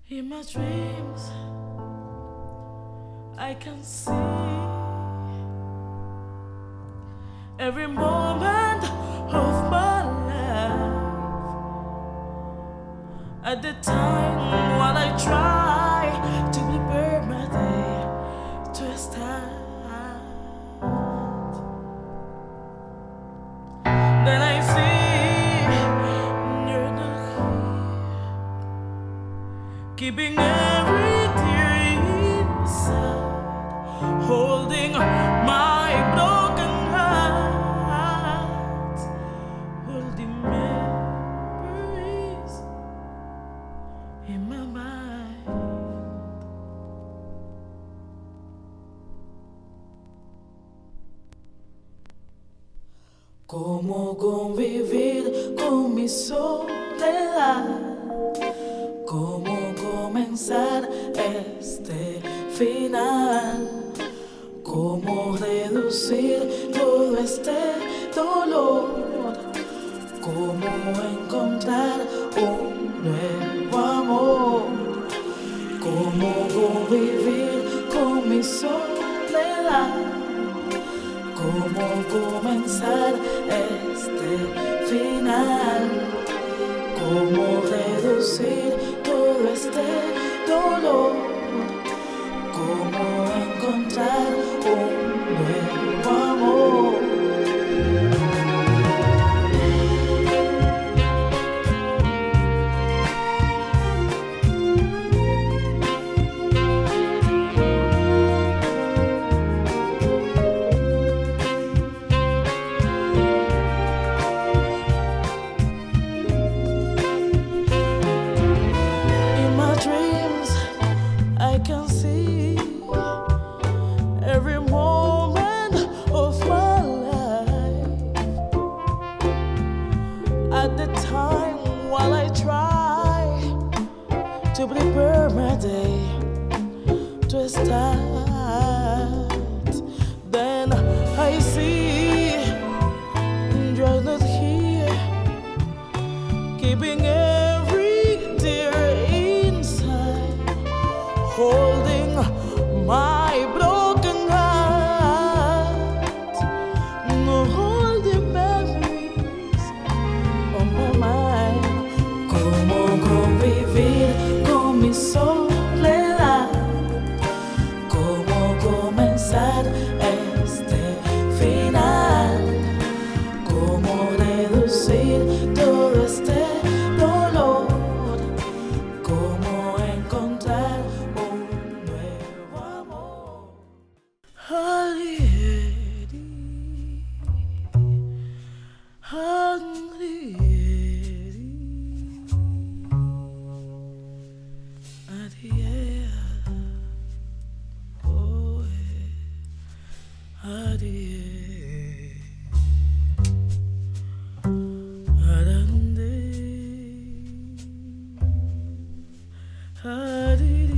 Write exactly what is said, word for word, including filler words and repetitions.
In my dreams, I can see every moment of my life. At the time while I try to prepare my day to start, then I see you're not here, keeping every tear inside, holding my broken heart, holding memories in my mind. ¿Cómo convivir con mi soledad? ¿Cómo comenzar este final? ¿Cómo reducir todo este dolor? ¿Cómo encontrar un nuevo amor? ¿Cómo convivir con mi soledad? ¿Cómo comenzar este final? ¿Cómo reducir todo este dolor? ¿Cómo encontrar un nuevo amor? I can see every moment of my life. At the time while I try to prepare my day to start, then I see you're not here, keeping every tear inside, holding my broken heart, no holding memories on my mind. ¿Cómo convivir con mi soledad? ¿Cómo comenzar este final? ¿Cómo reducir todo este dolor? ¿Cómo encontrar un nuevo amor? Hungry, hungry, oh, Adande, Adande.